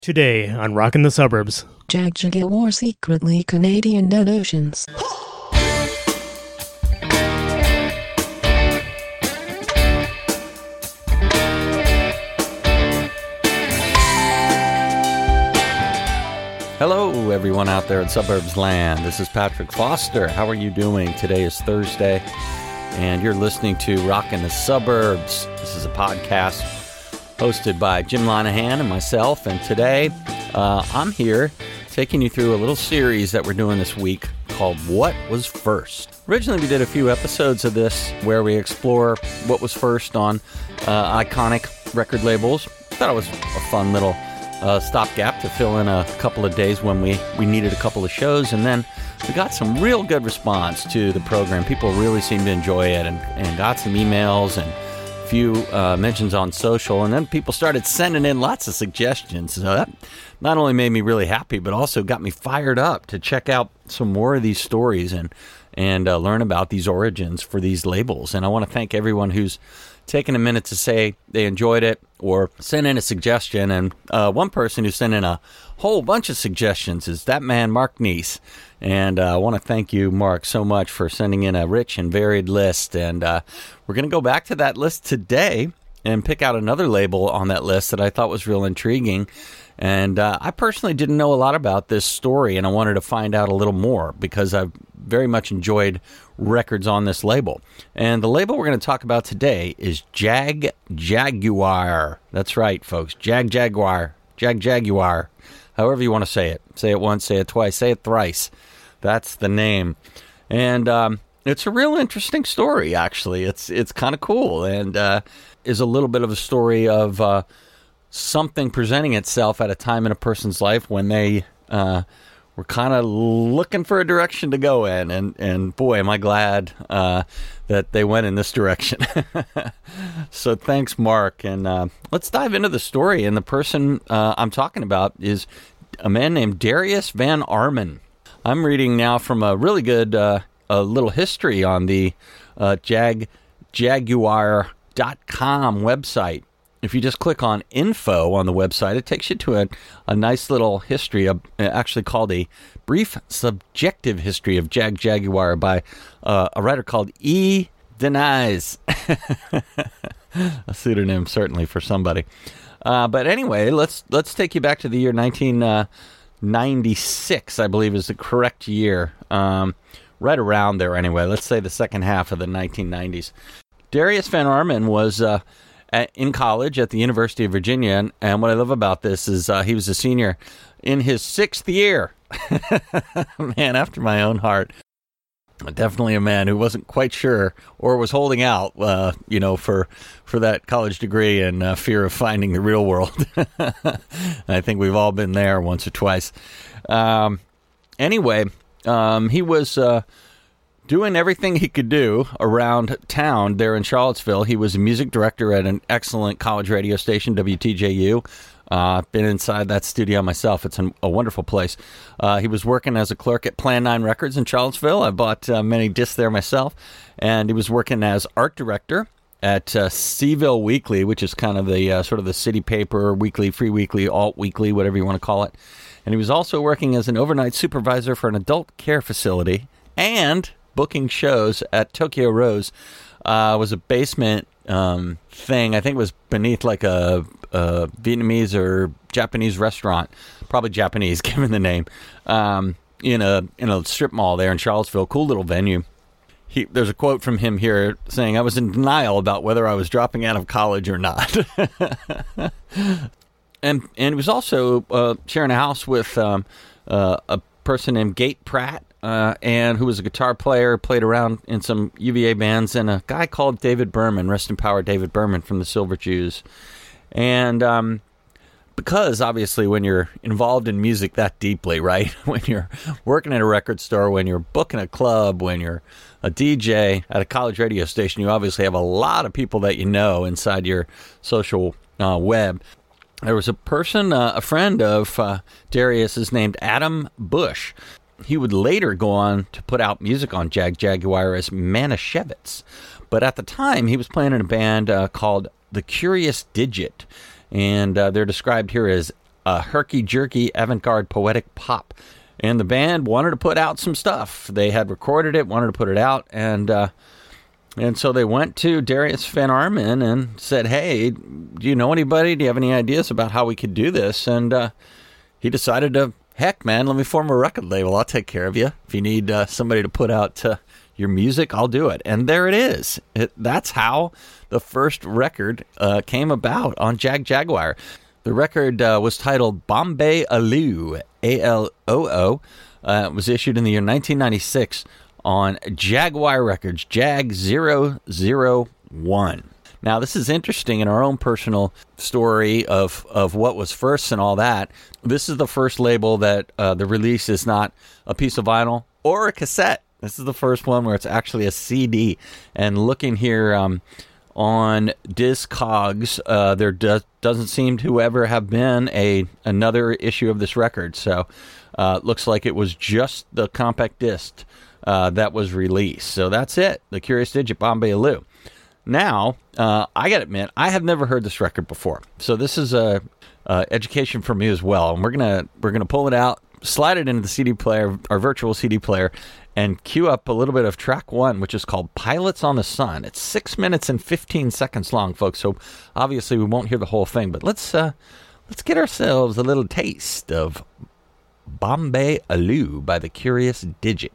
Today on Rockin' the Suburbs. Jag Jaguar secretly Canadian dead oceans. Hello, everyone out there in Suburbs Land. This is Patrick Foster. How are you doing? Today is Thursday, and you're listening to Rockin' the Suburbs. This is a podcast hosted by Jim Linehan and myself, and today I'm here taking you through a little series that we're doing this week called What Was First? Originally, we did a few episodes of this where we explore what was first on iconic record labels. I thought it was a fun little stopgap to fill in a couple of days when we needed a couple of shows, and then we got some real good response to the program. People really seemed to enjoy it and got some emails and a few mentions on social, and then people started sending in lots of suggestions. So that not only made me really happy, but also got me fired up to check out some more of these stories and learn about these origins for these labels. And I want to thank everyone who's taking a minute to say they enjoyed it or send in a suggestion. And one person who sent in a whole bunch of suggestions is that man, Mark Neese. And I want to thank you, Mark, so much for sending in a rich and varied list. And we're going to go back to that list today and pick out another label on that list that I thought was real intriguing. And I personally didn't know a lot about this story, and I wanted to find out a little more because I've very much enjoyed records on this label. And the label we're going to talk about today is Jag Jaguar. That's right, folks. Jag Jaguar. Jag Jaguar. However you want to say it. Say it once, say it twice, say it thrice. That's the name. And it's a real interesting story, actually. It's kind of cool, and is a little bit of a story of something presenting itself at a time in a person's life when they were kind of looking for a direction to go in. And boy, am I glad that they went in this direction. So thanks, Mark. And let's dive into the story. And the person I'm talking about is a man named Darius Van Arman. I'm reading now from a really good a little history on the Jaguar.com website. If you just click on info on the website, it takes you to a nice little history, actually called A Brief Subjective History of Jag Jaguar by a writer called E. Denies. A pseudonym, certainly, for somebody. But anyway, let's take you back to the year 1996, I believe is the correct year. Right around there, anyway. Let's say the second half of the 1990s. Darius Van Arman was in college at the University of Virginia, and what I love about this is he was a senior in his sixth year. Man, after my own heart. Definitely a man who wasn't quite sure or was holding out, for that college degree and fear of finding the real world. I think we've all been there once or twice. Anyway, he was doing everything he could do around town there in Charlottesville. He was a music director at an excellent college radio station, WTJU. Been inside that studio myself. It's a wonderful place. He was working as a clerk at Plan 9 Records in Charlottesville. I bought many discs there myself. And he was working as art director at Seaville Weekly, which is kind of the sort of the city paper, weekly, free weekly, alt weekly, whatever you want to call it. And he was also working as an overnight supervisor for an adult care facility and booking shows at Tokyo Rose. Was a basement thing. I think it was beneath like a Vietnamese or Japanese restaurant, probably Japanese given the name, in a strip mall there in Charlottesville. Cool little venue. There's a quote from him here saying, "I was in denial about whether I was dropping out of college or not." and he was also sharing a house with a person named Gate Pratt, and who was a guitar player, played around in some UVA bands, and a guy called David Berman, rest in power, David Berman from the Silver Jews. And because obviously when you're involved in music that deeply, right, when you're working at a record store, when you're booking a club, when you're a DJ at a college radio station, you obviously have a lot of people that you know inside your social web. There was a person, a friend of Darius's named Adam Bush. He would later go on to put out music on Jag Jaguar as Manischewitz. But at the time, he was playing in a band called The Curious Digit. And they're described here as herky-jerky avant-garde poetic pop. And the band wanted to put out some stuff. They had recorded it, wanted to put it out, and so they went to Darius Van Arman and said, hey, do you know anybody? Do you have any ideas about how we could do this? And he decided to, heck, man, let me form a record label. I'll take care of you. If you need somebody to put out your music, I'll do it. And there it is. That's how the first record came about on Jag-Jaguar. The record was titled Bombay Aloo, A-L-O-O. It was issued in the year 1996 on Jaguar Records, Jag 001. Now, this is interesting in our own personal story of what was first and all that. This is the first label that the release is not a piece of vinyl or a cassette. This is the first one where it's actually a CD. And looking here on Discogs, there doesn't seem to ever have been another issue of this record. So it looks like it was just the compact disc that was released. So that's it, The Curious Digit, Bombay Aloo. Now, I gotta admit, I have never heard this record before. So this is a education for me as well. And we're gonna pull it out, slide it into the CD player, our virtual CD player, and cue up a little bit of track 1, which is called Pilots on the Sun. It's 6 minutes and 15 seconds long, folks. So obviously we won't hear the whole thing, but let's get ourselves a little taste of Bombay Aloo by The Curious Digit.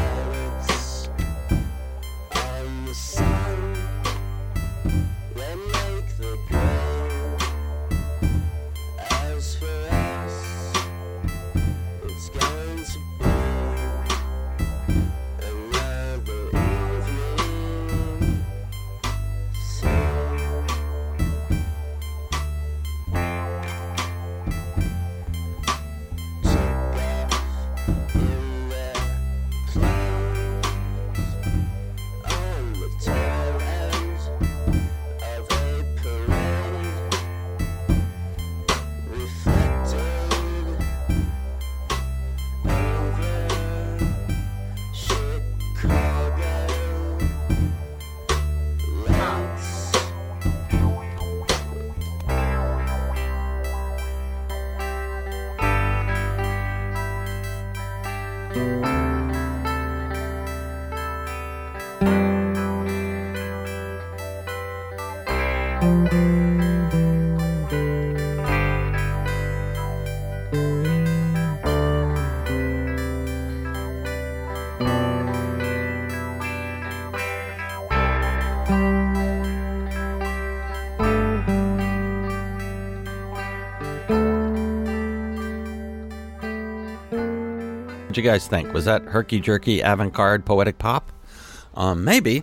What do you guys think? Was that herky-jerky, avant-garde, poetic pop? Maybe.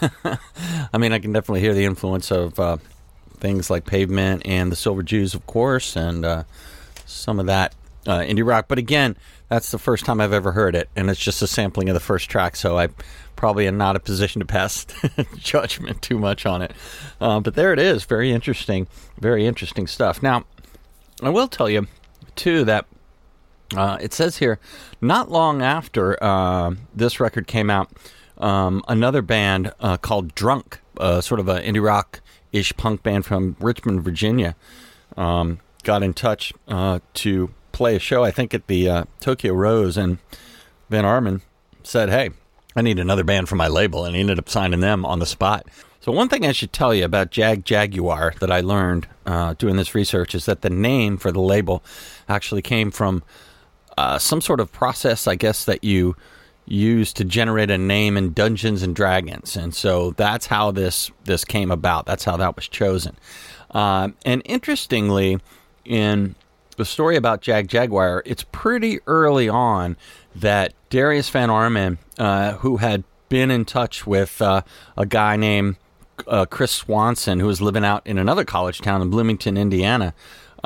I mean, I can definitely hear the influence of things like Pavement and the Silver Jews, of course, and some of that indie rock. But again, that's the first time I've ever heard it, and it's just a sampling of the first track, so I probably am not in a position to pass judgment too much on it. But there it is. Very interesting stuff. Now, I will tell you, too, that it says here, not long after this record came out, another band called Drunk, sort of an indie rock-ish punk band from Richmond, Virginia, got in touch to play a show, I think, at the Tokyo Rose, and Van Arman said, hey, I need another band for my label, and he ended up signing them on the spot. So one thing I should tell you about Jag-Jaguar that I learned doing this research is that the name for the label actually came from some sort of process, I guess, that you use to generate a name in Dungeons and Dragons. And so that's how this came about. That's how that was chosen. And interestingly, in the story about Jag-Jaguar, it's pretty early on that Darius Van Arman, who had been in touch with a guy named Chris Swanson, who was living out in another college town in Bloomington, Indiana,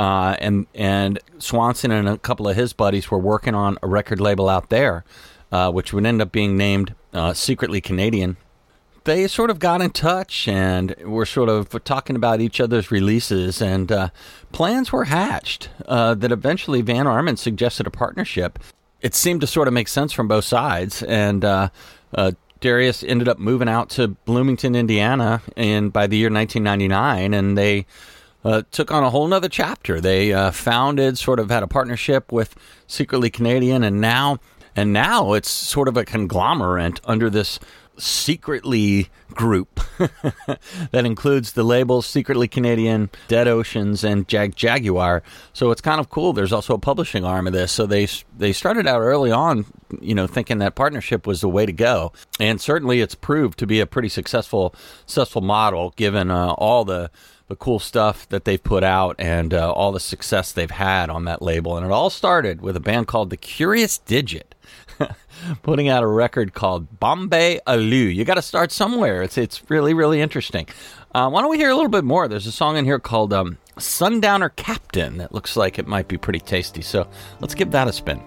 and Swanson and a couple of his buddies were working on a record label out there, which would end up being named Secretly Canadian. They sort of got in touch and were sort of talking about each other's releases, and plans were hatched that eventually Van Arman suggested a partnership. It seemed to sort of make sense from both sides, and Darius ended up moving out to Bloomington, Indiana, by the year 1999, and they took on a whole nother chapter. They founded, sort of had a partnership with Secretly Canadian, and now it's sort of a conglomerate under this Secretly group that includes the labels Secretly Canadian, Dead Oceans, and Jaguar. So it's kind of cool. There's also a publishing arm of this. So they started out early on, thinking that partnership was the way to go. And certainly it's proved to be a pretty successful model, given all the cool stuff that they've put out and all the success they've had on that label. And it all started with a band called The Curious Digit, putting out a record called Bombay Aloo. You got to start somewhere. It's really, really interesting. Why don't we hear a little bit more? There's a song in here called Sundowner Captain that looks like it might be pretty tasty. So let's give that a spin.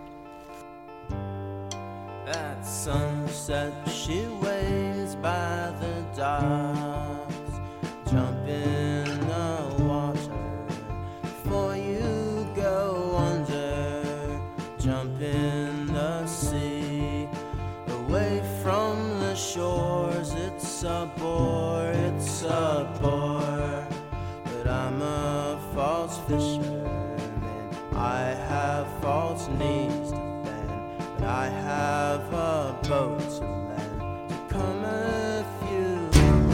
At sunset she waits by the docks, jump in the water before you go under, jump in the sea, away from the shores. It's a bore, but I'm a false fisherman. I have false knees to bend, but I have a boat to lend to come if you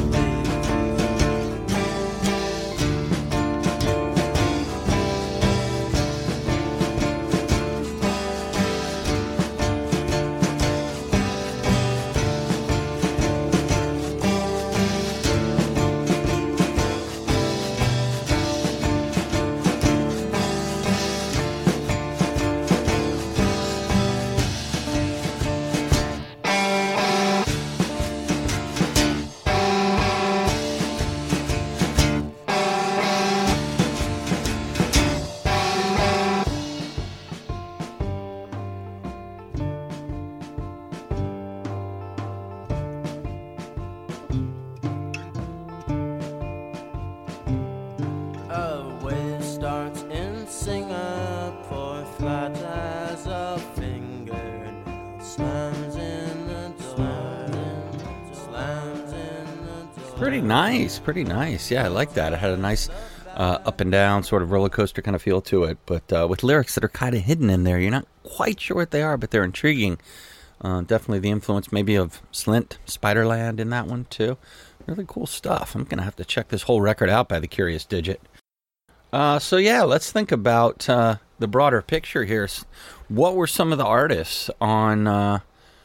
Pretty nice. Yeah, I like that. It had a nice up and down sort of roller coaster kind of feel to it, but with lyrics that are kind of hidden in there. You're not quite sure what they are, but they're intriguing. Definitely the influence maybe of Slint, Spiderland in that one too. Really cool stuff. I'm going to have to check this whole record out by The Curious Digit. So yeah, let's think about the broader picture here. What were some of the artists on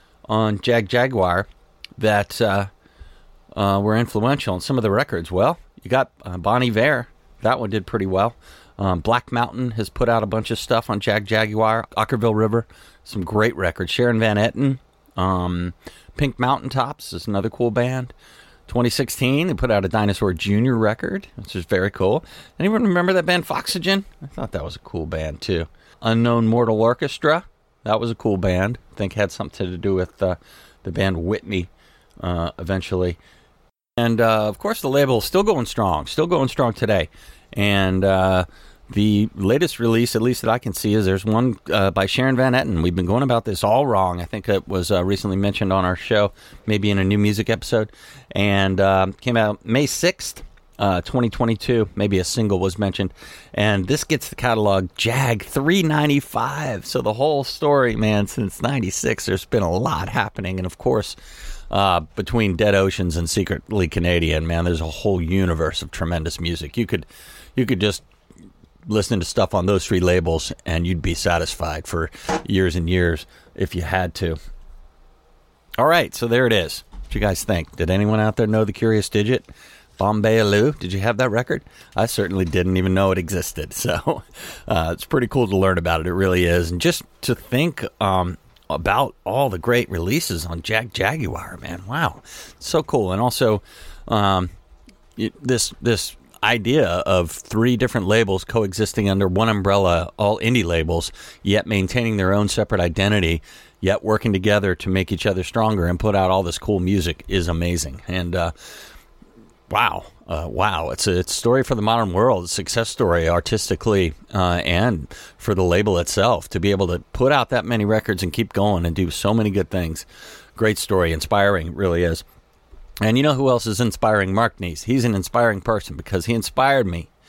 Jaguar that were influential in some of the records? Well, you got Bon Iver. That one did pretty well. Black Mountain has put out a bunch of stuff on Jaguar. Ockerville River, some great records. Sharon Van Etten. Pink Mountaintops is another cool band. 2016, they put out a Dinosaur Jr. record, which is very cool. Anyone remember that band Foxygen? I thought that was a cool band, too. Unknown Mortal Orchestra, that was a cool band. I think had something to do with the band Whitney eventually. And, of course, the label is still going strong today. And the latest release, at least that I can see, is there's one by Sharon Van Etten. We've been going about this all wrong. I think it was recently mentioned on our show, maybe in a new music episode. And came out May 6th, 2022. Maybe a single was mentioned. And this gets the catalog Jag 395. So the whole story, man, since 96, there's been a lot happening. And, of course, between Dead Oceans and Secretly Canadian, man, there's a whole universe of tremendous music. You could just listen to stuff on those three labels and you'd be satisfied for years and years if you had to. All right, so there it is. What do you guys think? Did anyone out there know The Curious Digit? Bombay Aloo? Did you have that record? I certainly didn't even know it existed. So it's pretty cool to learn about it. It really is. And just to think about all the great releases on Jaguar, man. Wow. So cool. And also this idea of three different labels coexisting under one umbrella, all indie labels, yet maintaining their own separate identity, yet working together to make each other stronger and put out all this cool music is amazing. And wow. It's a story for the modern world, a success story artistically and for the label itself to be able to put out that many records and keep going and do so many good things. Great story, inspiring, it really is. And you know who else is inspiring? Mark Neese. He's an inspiring person because he inspired me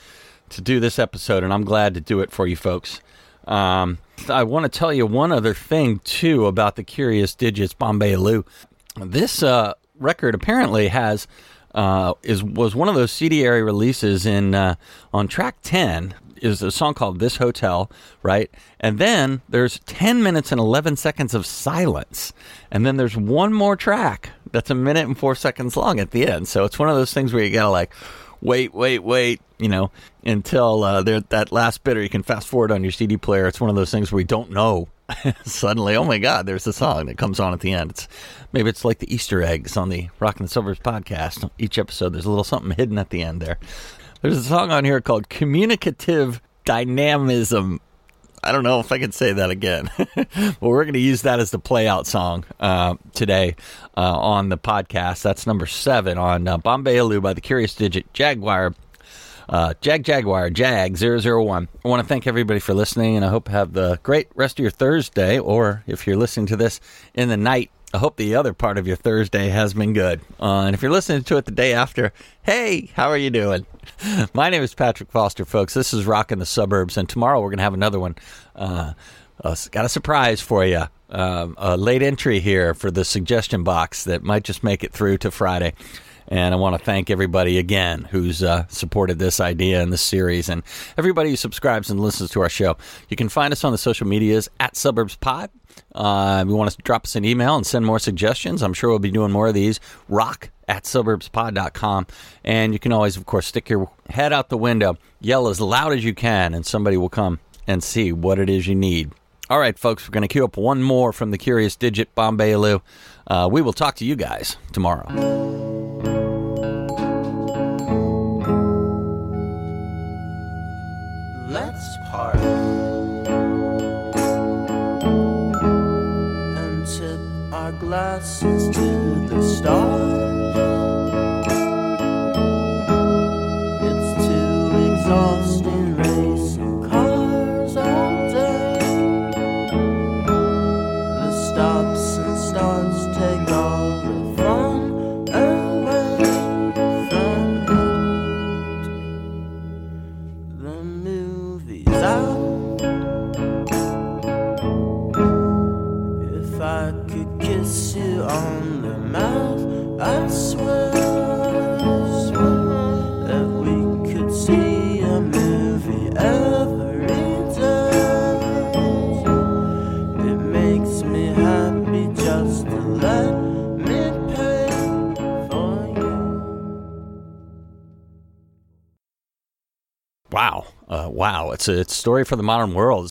to do this episode, and I'm glad to do it for you folks. I want to tell you one other thing, too, about the Curious Digits Bombay Lou. This record apparently was one of those CD-ary releases on track 10 is a song called This Hotel, right? And then there's 10 minutes and 11 seconds of silence. And then there's one more track that's 1 minute and 4 seconds long at the end. So it's one of those things where you gotta like wait, until that last bit, or you can fast forward on your CD player. It's one of those things where we don't know. Suddenly, oh my God, there's a song that comes on at the end. Maybe it's like the Easter eggs on the Rockin' the Suburbs podcast. Each episode, there's a little something hidden at the end there. There's a song on here called Communicative Dynamism. I don't know if I can say that again. Well, we're going to use that as the play-out song today on the podcast. That's number 7 on Bombay Lou by the Curious Digit Jaguar. Jaguar 001. I want to thank everybody for listening, and I hope you have the great rest of your Thursday, or if you're listening to this in the night, I hope the other part of your Thursday has been good. And if you're listening to it the day after, hey, how are you doing? My name is Patrick Foster, folks. This is Rockin' the Suburbs, and tomorrow we're going to have another one. Got a surprise for you. A late entry here for the suggestion box that might just make it through to Friday. And I want to thank everybody again who's supported this idea and this series, and everybody who subscribes and listens to our show. You can find us on the social medias at SuburbsPod. If you want to drop us an email and send more suggestions, I'm sure we'll be doing more of these. rock@suburbspod.com. And you can always, of course, stick your head out the window, yell as loud as you can, and somebody will come and see what it is you need. All right, folks, we're going to queue up one more from the Curious Digit Bombay Lou. We will talk to you guys tomorrow. Let's park and tip our glasses to the stars. It's too exhausting racing cars all day. The stops and starts take all the fun away from it. The movie's out. If I could kiss you on the mouth, I swear that we could see a movie every day. It makes me happy just to let me pay for you. Wow. It's a story for the modern world.